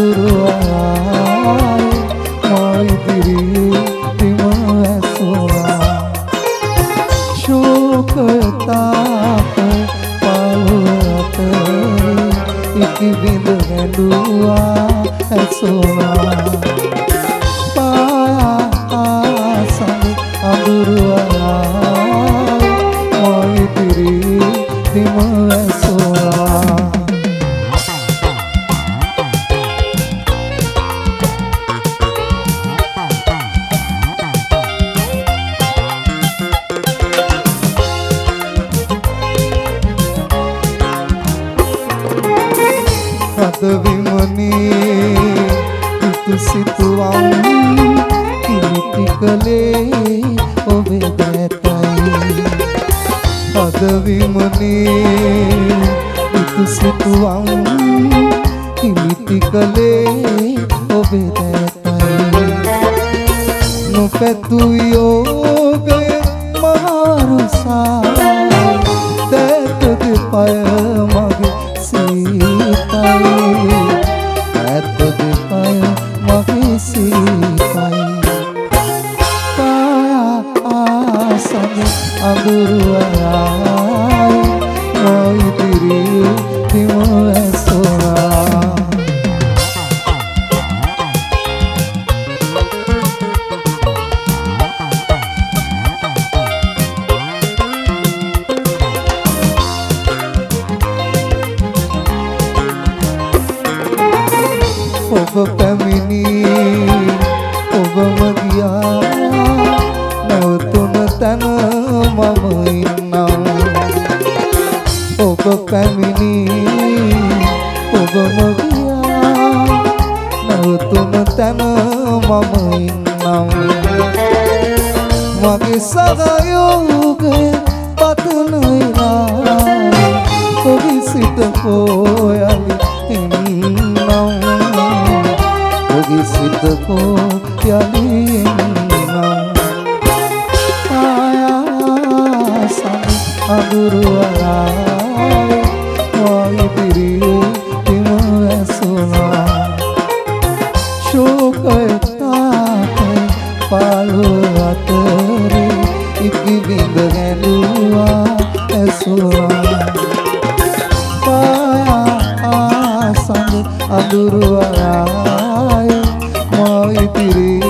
අඳුරුවයි මයිදිරි දිම ඇසුනා ශෝකතාප පළුවත ඉකි බිඳ හැඬුවා ඇසුනා පාසඳ අඳුරුවයි මයිදිරි දිම ඇසුනා අද විමනේ හිතු සිතුවම් කිලිටි කලේ ඔබේ දැතයි අද විමනේ හිතු සිතුවම් කිලිටි කලේ ඔබේ දැතයි නොපැතු යෝගය මහරුසා දැත දෙපය මගේ ඇත දෙපය මගේ සීතයි පාසඳ අඳුරුවයි මයිදිරි දිම ඇසුනා ඔබ පැමිණි ඔබම ගියා නැවතුන තැන මම ඉන්නම් ඔබ පැමිණි ඔබම ගියා නැවතුන තැන මම ඉන්නම් මගේ සහයෝගය පතන ඉරා ඔබ සිත පොයලි ඉන්නම් සිත කොයලින්නම් ආයාසන් අඳුරුවයි මයිදිරි දිම ඇසුනා ශෝකතාප පළුව අතරේ ඉකි බිඳ හැඬුවා ඇසුනා ආයාසන් අඳුරුවයි මයිදිරි